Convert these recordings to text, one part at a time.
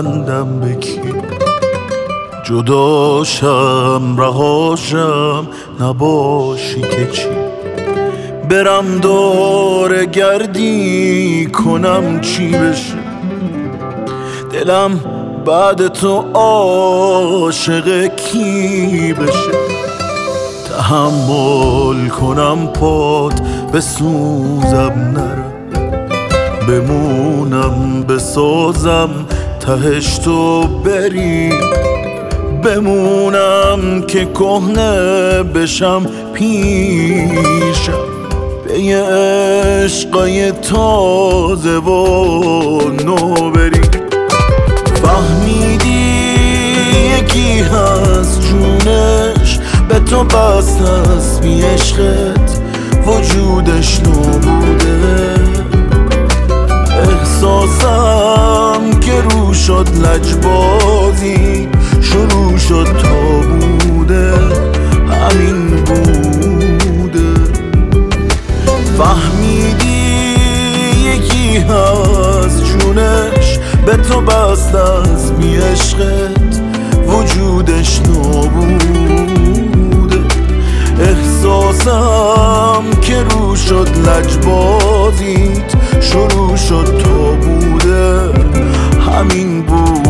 ببندم به کی؟ جداشم رهاشم نباشی که چی؟ برم دور گردی کنم چی بشه؟ دلم بعد تو عاشق کی بشه؟ تحمل کنم پات بسوزم نرم، بمونم بسازم تهش تو بری، بمونم که کهنه بشم پیشم به یه عشقای تازه و نو بری. فهمیدی یکی هست جونش به تو بست از بی عشقت وجودش نبوده، احساسم که رو شد لجبازی شروع شد تا بوده همین بوده. فهمیدی یکی هست جونش به تو بست از بی عشقت وجودش نبوده، احساسم که رو شد لجبازیت شروع شد تا بوده همین بوده.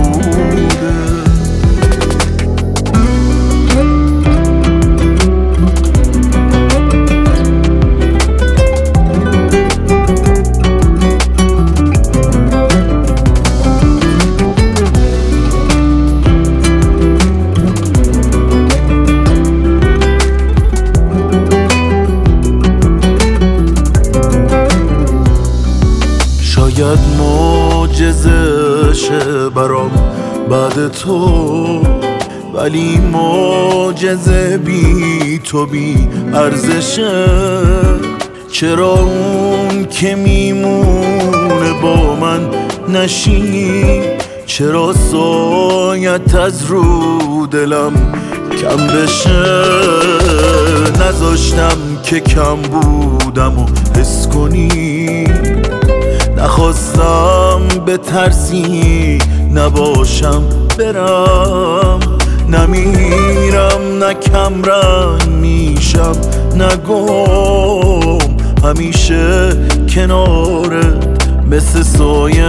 شاید معجزه شه برام بعد تو، ولی معجزه بی تو بی ارزشه. چرا اون که میمونه با من نشینی؟ چرا سایت از رو دلم کم بشه؟ نذاشتم که کم بودم و حس کنی، نخواستم به ترسی نباشم برم، نمیرم نه کم رنگ میشم نه گم، همیشه کنارت مثل سایه.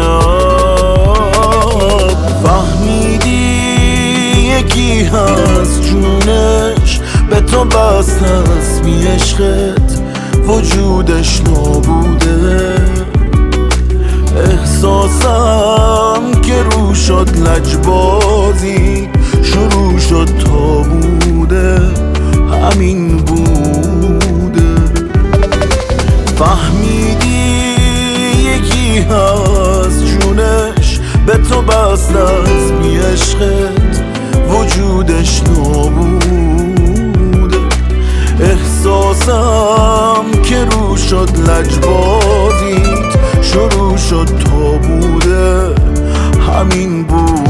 فهمیدی یکی هست جونش به تو بست از بی عشقت وجودش نبوده، احساسم که رو شد لجبازی شروع شد تا بوده همین بوده. فهمیدی یکی هست جونش به تو بست از بی عشقت وجودش نبوده، احساسم که رو شد لجبازیت شروع شد تا بوده همین بود.